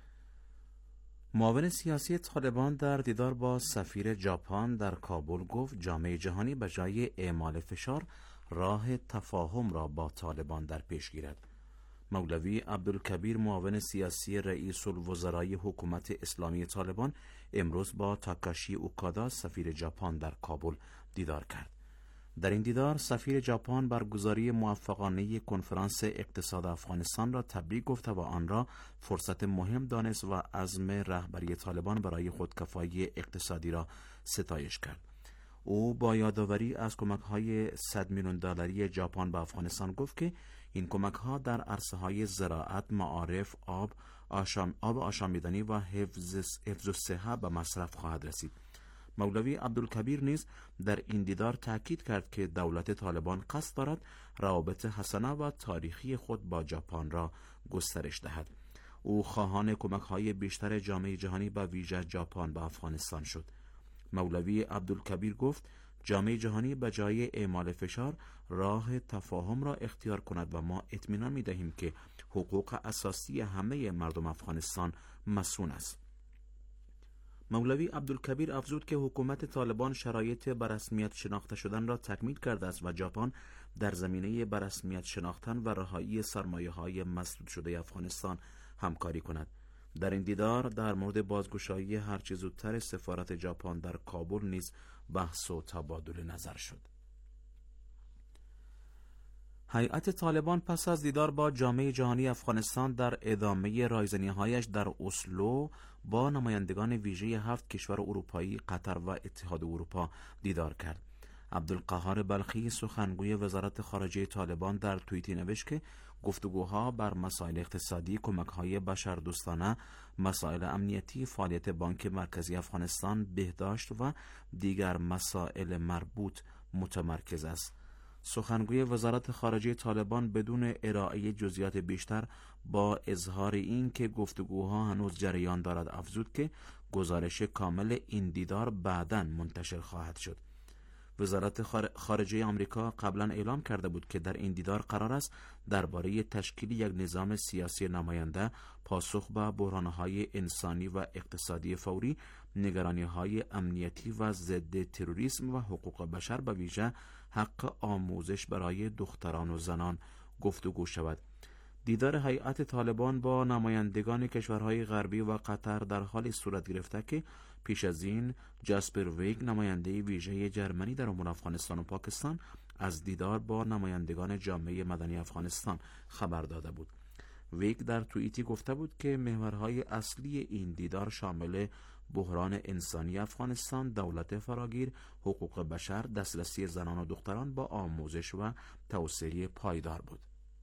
معاون سیاسی طالبان در دیدار با سفیر ژاپن در کابل گفت جامعه جهانی به جای اعمال فشار راه تفاهم را با طالبان در پیش گیرد. مولوی عبدالکبیر معاون سیاسی رئیس الوزرای حکومت اسلامی طالبان امروز با تاکاشی اوکادا سفیر ژاپن در کابل دیدار کرد. در این دیدار سفیر ژاپن برگزاری موفقانه کنفرانس اقتصاد افغانستان را تبریک گفت و آن را فرصت مهم دانست و عزم رهبری طالبان برای خودکفایی اقتصادی را ستایش کرد. او با یادآوری از کمک‌های صد میلیون دلاری ژاپن به افغانستان گفت که این کمک ها در عرصه های زراعت، معارف، آب، آشام، آب آشامیدنی و حفظ حفظ الصحه به مصرف خواهد رسید. مولوی عبدالکبیر نیز در این دیدار تاکید کرد که دولت طالبان قصد دارد روابط حسنه و تاریخی خود با ژاپن را گسترش دهد. او خواهان کمک‌های بیشتر جامعه جهانی و ویژه ژاپن به افغانستان شد. مولوی عبدالکبیر گفت جامعه جهانی به جای اعمال فشار راه تفاهم را اختیار کند و ما اطمینان می‌دهیم که حقوق اساسی همه مردم افغانستان مصون است. مولوی عبدالکبیر افزود که حکومت طالبان شرایط به رسمیت شناخته شدن را تکمیل کرده است و ژاپن در زمینه به رسمیت شناختن و رهایی سرمایه‌های مسدود شده افغانستان همکاری کند. در این دیدار در مورد بازگشایی هرچه زودتر سفارت ژاپن در کابل نیز بحث و تبادل نظر شد. هیئت طالبان پس از دیدار با جامعه جهانی افغانستان در ادامه رایزنی‌هایش در اسلو با نمایندگان ویژه هفت کشور اروپایی، قطر و اتحاد اروپا دیدار کرد. عبدالقهار بلخی سخنگوی وزارت خارجه طالبان در توییتی نوشت که گفتگوها بر مسائل اقتصادی، کمک‌های بشردوستانه، مسائل امنیتی، فعالیت بانک مرکزی افغانستان، بهداشت و دیگر مسائل مربوط متمرکز است. سخنگوی وزارت خارجه طالبان بدون ارائه جزئیات بیشتر با اظهار این که گفتگوها هنوز جریان دارد افزود که گزارش کامل این دیدار بعداً منتشر خواهد شد. وزارت خارجه آمریکا قبلا اعلام کرده بود که در این دیدار قرار است درباره تشکیل یک نظام سیاسی نماینده، پاسخ به بحران‌های انسانی و اقتصادی فوری، نگرانی‌های امنیتی و ضد تروریسم و حقوق بشر به ویژه حق آموزش برای دختران و زنان گفتگو شود. دیدار هیئت طالبان با نمایندگان کشورهای غربی و قطر در حال صورت گرفته که پیش از این جاسپر ویگ نماینده ویژه جرمنی در امور افغانستان و پاکستان از دیدار با نمایندگان جامعه مدنی افغانستان خبر داده بود. ویگ در توییتی گفته بود که محورهای اصلی این دیدار شامل بحران انسانی افغانستان، دولت فراگیر، حقوق بشر، دسترسی زنان و دختران با آموزش و توسعه پایدار بود.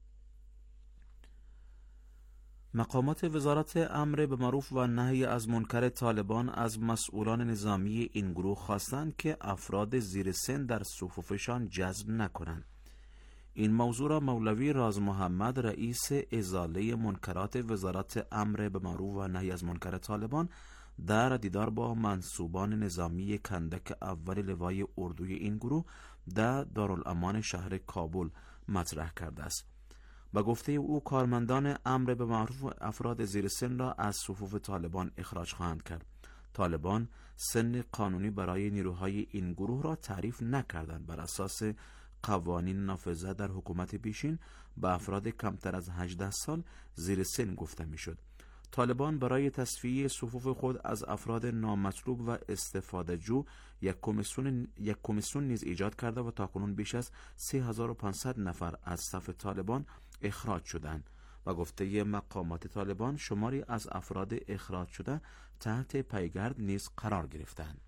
مقامات وزارت امر به معروف و نهی از منکر طالبان از مسئولان نظامی این گروه خواستند که افراد زیر سن در صفوفشان جذب نکنند. این موضوع را مولوی راز محمد رئیس ازاله منکرات وزارت امر به معروف و نهی از منکر طالبان در دیدار با منصوبان نظامی کندک اول لوای اردوی این گروه در دارالامان شهر کابل مطرح کرده است. با گفته او کارمندان امر به معروف افراد زیر سن را از صفوف طالبان اخراج خواهند کرد. طالبان سن قانونی برای نیروهای این گروه را تعریف نکردند. بر اساس قوانین نافذه در حکومت پیشین به افراد کمتر از هجده سال زیر سن گفته میشد. طالبان برای تصفیه صفوف خود از افراد نامطلوب و استفاده جو یک کمیسیون یک کمیسیون نیز ایجاد کرده و تاکنون بیش از سه هزار و پانصد نفر از صف طالبان اخراج شدند. و گفته مقامات طالبان شماری از افراد اخراج شده تحت پیگرد نیز قرار گرفتند.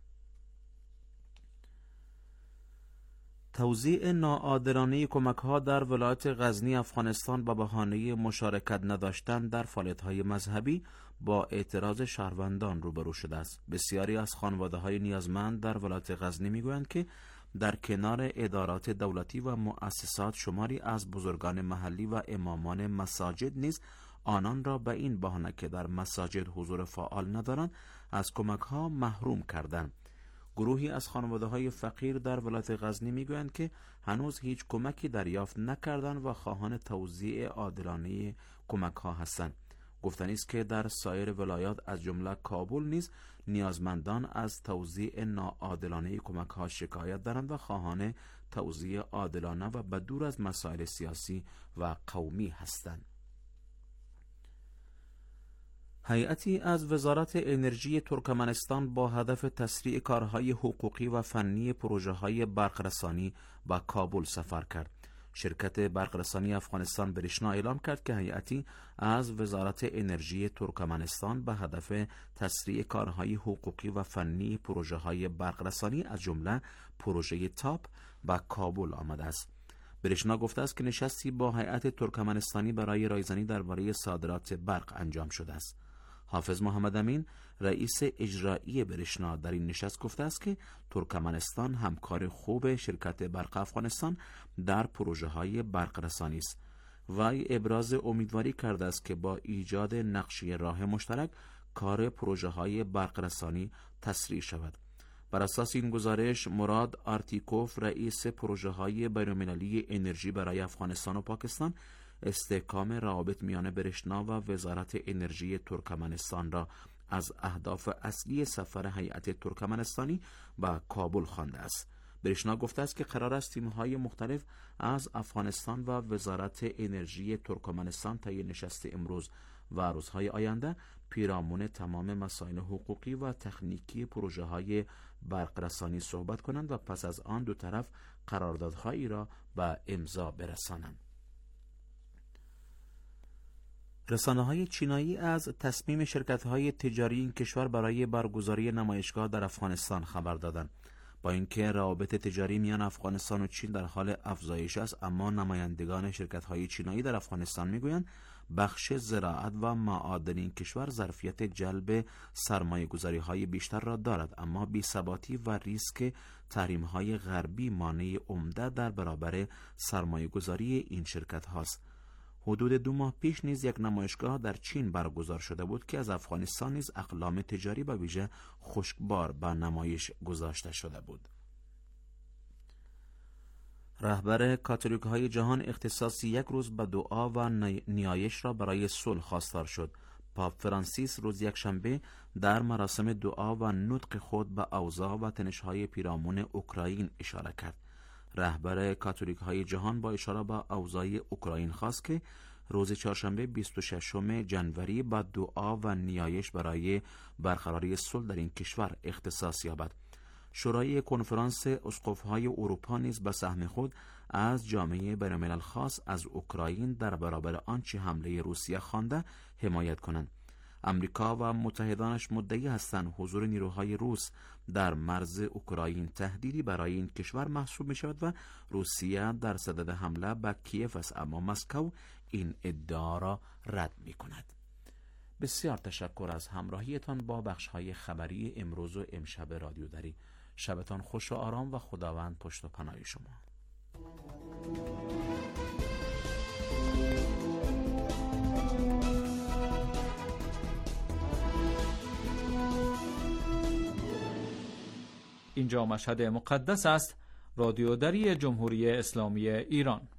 توزیع ناعادلانه کمک‌ها در ولایت غزنی افغانستان با بهانه مشارکت نداشتن در فعالیت‌های مذهبی با اعتراض شهروندان روبرو شده است. بسیاری از خانواده‌های نیازمند در ولایت غزنی می‌گویند که در کنار ادارات دولتی و مؤسسات شماری از بزرگان محلی و امامان مساجد نیز آنان را به این بهانه که در مساجد حضور فعال ندارند از کمک‌ها محروم کردند. گروهی از خانواده‌های فقیر در ولایت غزنی میگویند که هنوز هیچ کمکی دریافت نکردند و خواهان توزیع عادلانه کمک‌ها هستند. گفتنی است که در سایر ولایات از جمله کابل نیز نیازمندان از توزیع ناعادلانه کمک‌ها شکایت دارند و خواهان توزیع عادلانه و بدور از مسائل سیاسی و قومی هستند. هیئتی از وزارت انرژی ترکمنستان با هدف تسریع کارهای حقوقی و فنی پروژه‌های برقرسانی به کابل سفر کرد. شرکت برقرسانی افغانستان برشنا اعلام کرد که هیئتی از وزارت انرژی ترکمنستان به هدف تسریع کارهای حقوقی و فنی پروژه‌های برقرسانی از جمله پروژه تاپ به کابل آمده است. برشنا گفته است که نشستی با هیئت ترکمنستانی برای رایزنی درباره صادرات برق انجام شده است. حافظ محمد امین رئیس اجرایی برشنا در این نشست گفته است که ترکمنستان همکار خوب شرکت برق افغانستان در پروژه های برق رسانی است. وی ابراز امیدواری کرده است که با ایجاد نقشه راه مشترک کار پروژه های برق رسانی تسریع شود. بر اساس این گزارش، مراد آرتیکوف رئیس پروژه های بین‌المللی انرژی برای افغانستان و پاکستان استحکام روابط میان برشنا و وزارت انرژی ترکمنستان را از اهداف اصلی سفر هیئت ترکمنستانی به کابل خوانده است. برشنا گفته است که قرار است تیم‌های مختلف از افغانستان و وزارت انرژی ترکمنستان طی نشست امروز و روزهای آینده پیرامون تمام مسائل حقوقی و تکنیکی پروژه های برق رسانی صحبت کنند و پس از آن دو طرف قراردادهایی را به امضا برسانند. رسانه‌های چینایی از تصمیم شرکت‌های تجاری این کشور برای برگزاری نمایشگاه در افغانستان خبر دادند. با اینکه روابط تجاری میان افغانستان و چین در حال افزایش است، اما نمایندگان شرکت‌های چینایی در افغانستان میگویند بخش زراعت و معادن این کشور ظرفیت جلب سرمایه‌گذاری‌های بیشتر را دارد، اما بی‌ثباتی و ریسک تحریم‌های غربی مانع عمده در برابر سرمایه‌گذاری این شرکت‌هاست. حدود دو ماه پیش نیز یک نمایشگاه در چین برگزار شده بود که از افغانستان نیز اقلام تجاری به ویژه خشکبار به نمایش گذاشته شده بود. رهبر کاتولیک‌های جهان اختصاص یک روز به دعا و نیایش را برای صلح خواستار شد. پاپ فرانسیس روز یکشنبه در مراسم دعا و نطق خود به اوضاع و تنش‌های پیرامون اوکراین اشاره کرد. رهبر کاتولیک‌های جهان با اشاره به اوضاع اوکراین خواست که روز چهارشنبه بیست و ششم ژانویه با دعا و نیایش برای برقراری صلح در این کشور اختصاص یابد. شورای کنفرانس اسقف‌های اروپا نیز به سهم خود از جامعه بین‌الملل خاص از اوکراین در برابر آنچه حمله روسیه خوانده حمایت کنند. امریکا و متحدانش مدعی هستند حضور نیروهای روس در مرز اوکراین تهدیدی برای این کشور محسوب می شود و روسیه در صدد حمله به کیف است، اما مسکو این ادعا را رد می کند. بسیار تشکر از همراهیتان با بخش‌های خبری امروز و امشب رادیو دری. شبتان خوش و آرام و خداوند پشت و پناه شما. اینجا مشهد مقدس است، رادیو دری جمهوری اسلامی ایران.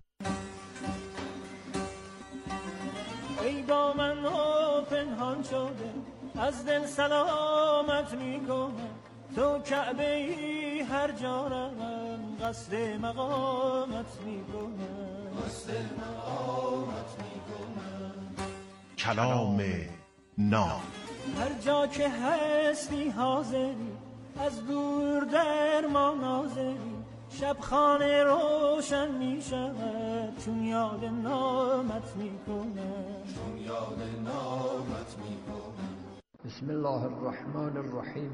ای با من ها پنهان شده از دل سلامت میکنم، تو کعبه ای هر جا روم قصد مقامت میکنم، قصد مقامت میکنم. کلام ناب هر جا که هستی حاضری، از دور در ما ناظری، شب خانه روشن می شود چون یاد نامت می کنم، چون یاد نامت می کنم. بسم الله الرحمن الرحیم.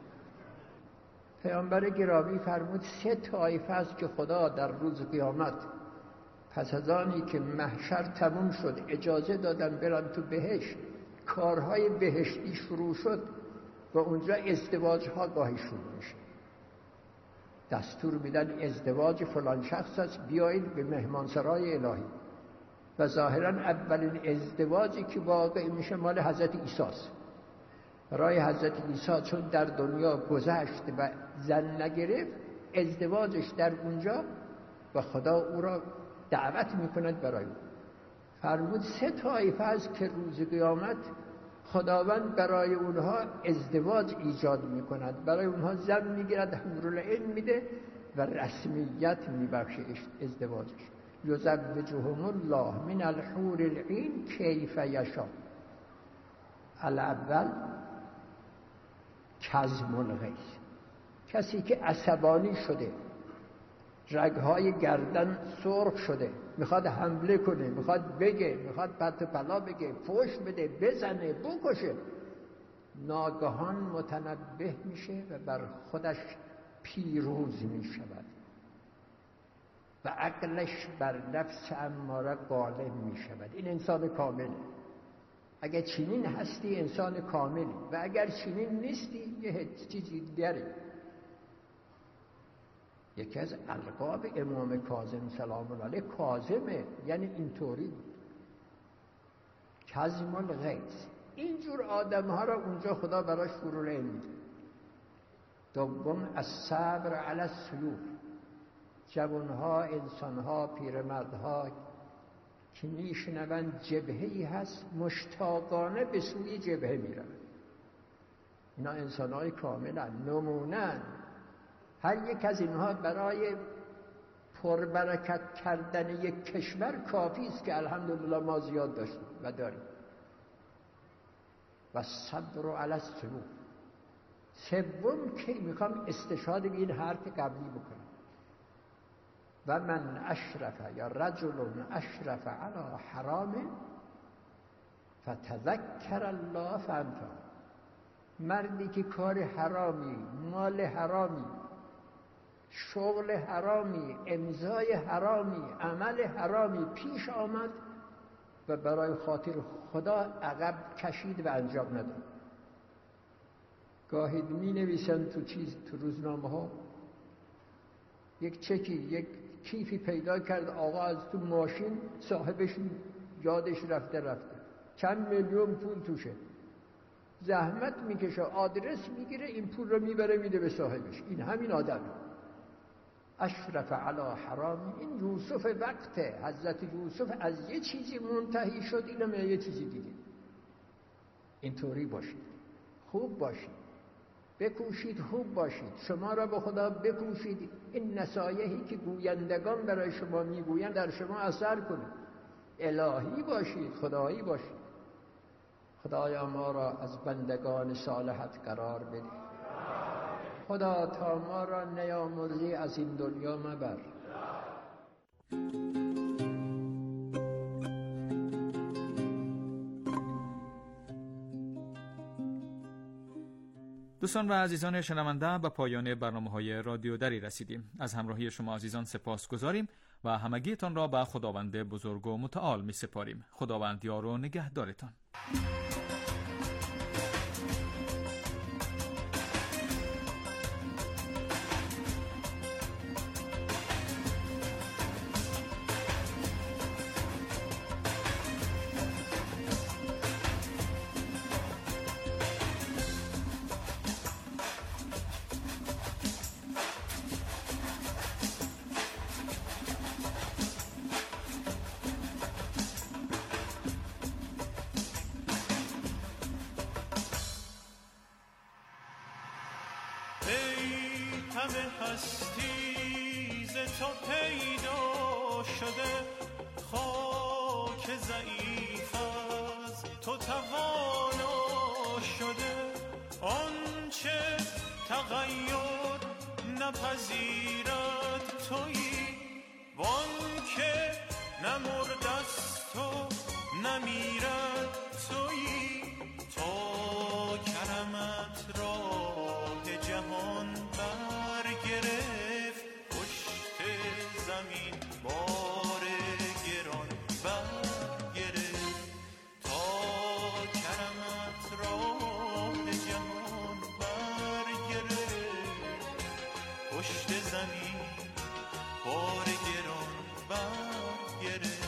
پیامبر گرامی فرمود سه طایفه است که خدا در روز قیامت پس از آنی که محشر تموم شد اجازه دادن برن تو بهشت، کارهای بهشتی شروع شد و اونجا ازدواج ها گاهی شروع میشه. دستور میدن ازدواج فلان شخص است، بیایید به مهمانسرای الهی. و ظاهرا اولین ازدواجی که واقع میشه مال حضرت عیسی است. برای حضرت عیسی چون در دنیا گذشت و زن نگرفت، ازدواجش در اونجا و خدا او را دعوت میکند برای او. فرمود سه طایفه است که روز قیامت خداوند برای اونها ازدواج ایجاد میکند، برای اونها زن میگیرد، حورالعین میده و رسمیت میبخشه ازدواجش. یزوجهم الله من الحور العین کیف یشاء. الاول کظم الغیظ، کسی که عصبانی شده، رگهای گردن سرخ شده، میخواد حمله کنه، میخواد بگه، میخواد پرت و پلا بگه، فوش بده، بزنه، بکشه، ناگهان متنبه میشه و بر خودش پیروز میشود. و عقلش بر نفس اماره غالب می شود. این انسان کامله. اگر چنین هستی انسان کاملی و اگر چنین نیستی یه چیزی دیگری. یکی از القاب امام کاظم سلام الله علیه کاظمه، یعنی اینطوری بود، کظم الغیظ. اینجور آدم ها را اونجا خدا براش فرو نمیده. دوم الصبر علی السیوف، جوانها، انسانها، پیرمردها که میشنوند جبهه‌ای هست مشتاقانه به سوی جبهه میرن. اینا انسانهای کاملا نمونن. هر یک از اینها برای پربرکت کردن یک کشور کافی است که الحمدلله ما زیاد داشتیم و داریم. و صبر علی السیوف. سوم که میخوام استشهاد به این حرف قبلی بکنم، و من اشرف یا رجل اشرف علی حرام فتذکر الله فانفع. مردی که کار حرامی، مال حرامی، شغل حرامی، امضای حرامی، عمل حرامی پیش آمد و برای خاطر خدا عقب کشید و انجام نداد. گاهی می نویسن تو چیز تو روزنامه ها، یک چکی، یک کیفی پیدا کرد، آقا از تو ماشین صاحبش یادش رفته رفته چند میلیون پول توشه، زحمت میکشه، آدرس میگیره، این پول رو میبره میده به صاحبش. این همین آدم اشرف علی حرام. این یوسف وقته. حضرت یوسف از یه چیزی منتهی شد، اینم یه چیزی دیگه. اینطوری باشید، خوب باشید، بکوشید خوب باشید، شما را به خدا بکوشید این نصایحی که گویندگان برای شما میگویند در شما اثر کنه. الهی باشید، خدایی باشید. خدایا ما را از بندگان صالحت قرار بده. خدا تا ما را نیامرزی از این دنیا مبر. دوستان و عزیزان شنونده، به پایان برنامه‌های رادیو دری رسیدیم. از همراهی شما عزیزان سپاس گذاریم و همگیتان را به خداوند بزرگ و متعال می سپاریم. خداوند یار و نگهدارتان. همه هستی ز تو پیدا شده، خاک ضعیف از تو توانا شده. آنچه تغییر نپذیرد تویی، وانکه نمردست و نمیرد تویی. تا کرمت راه جهان برگرفت، پشت زمین بار گران برگرفت. تا کرمت راه جهان برگرفت، پشت زمین بار گران برگرفت.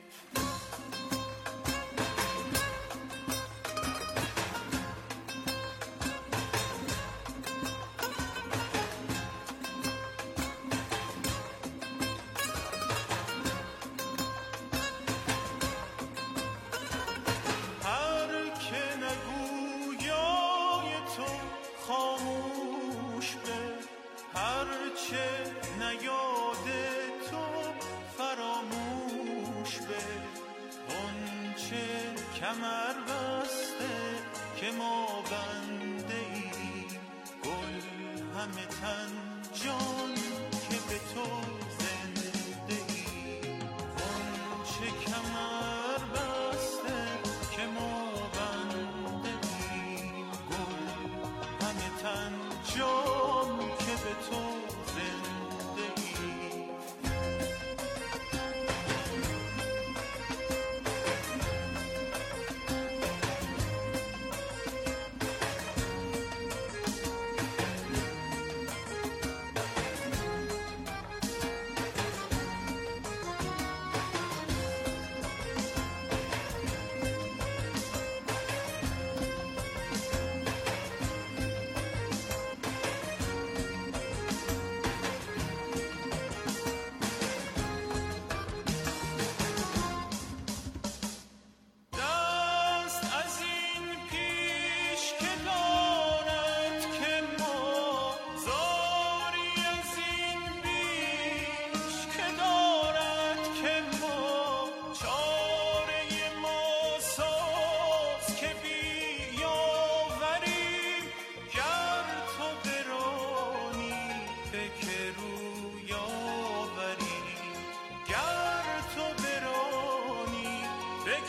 کمر بسته که ما بنده ای، گل همه تن جان که به تو زنده ای. غنچه کمر بسته که ما بنده ای، گل همه تن جان که به تو زنده ای.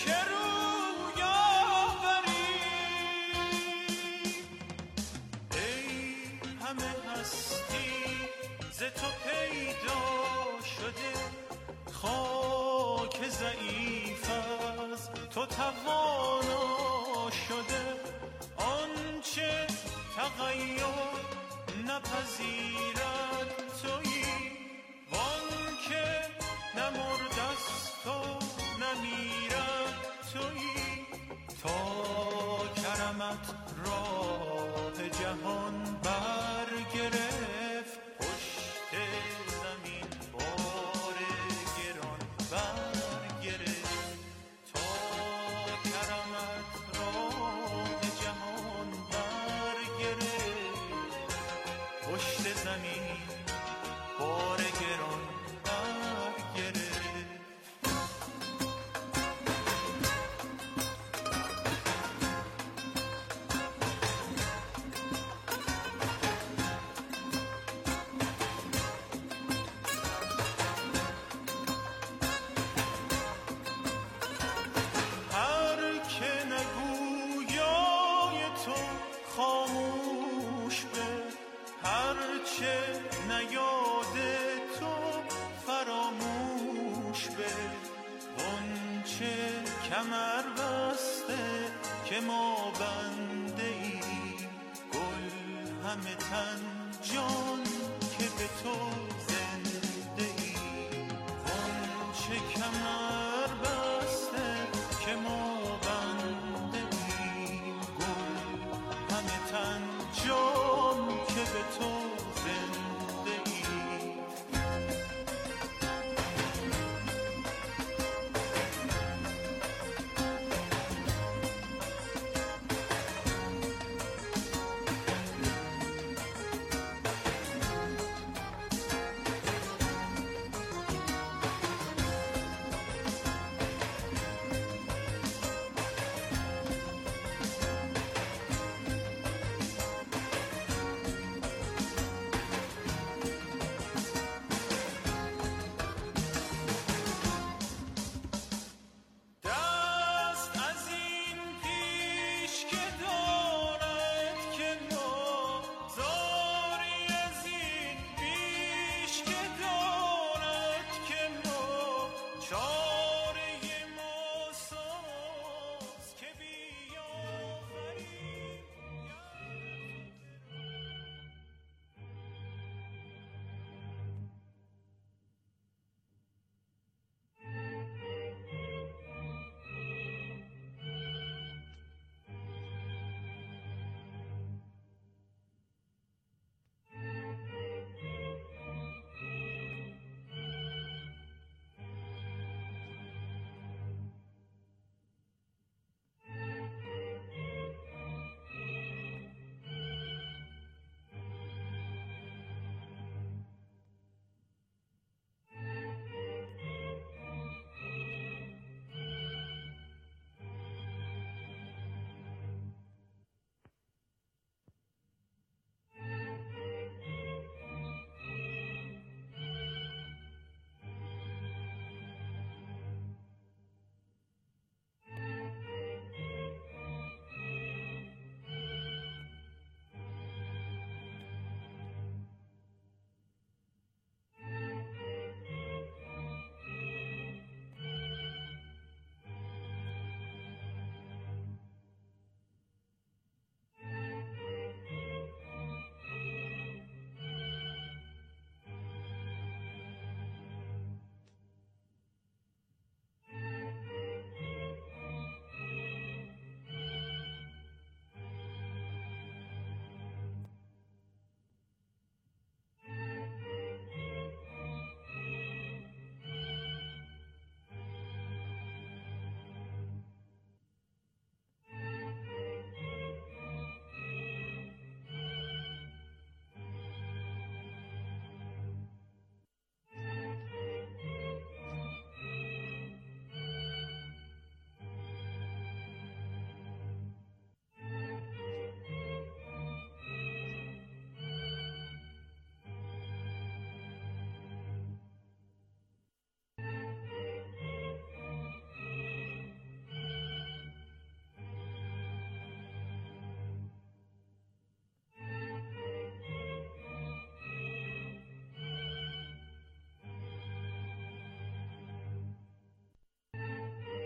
ضعیف از تو توانا شده، آنچه تغییر نپذیرد تویی، وانکه نمرد از تو نمیرد تویی. تا کرمت راه جهان برگرفت، پشت زمین بار گران برگرفت. تا کرمت راه جهان برگرفت، پشت زمین بار گران برگرفت. کمر بسته که ما بنده ای، گل همه تن جان که به تو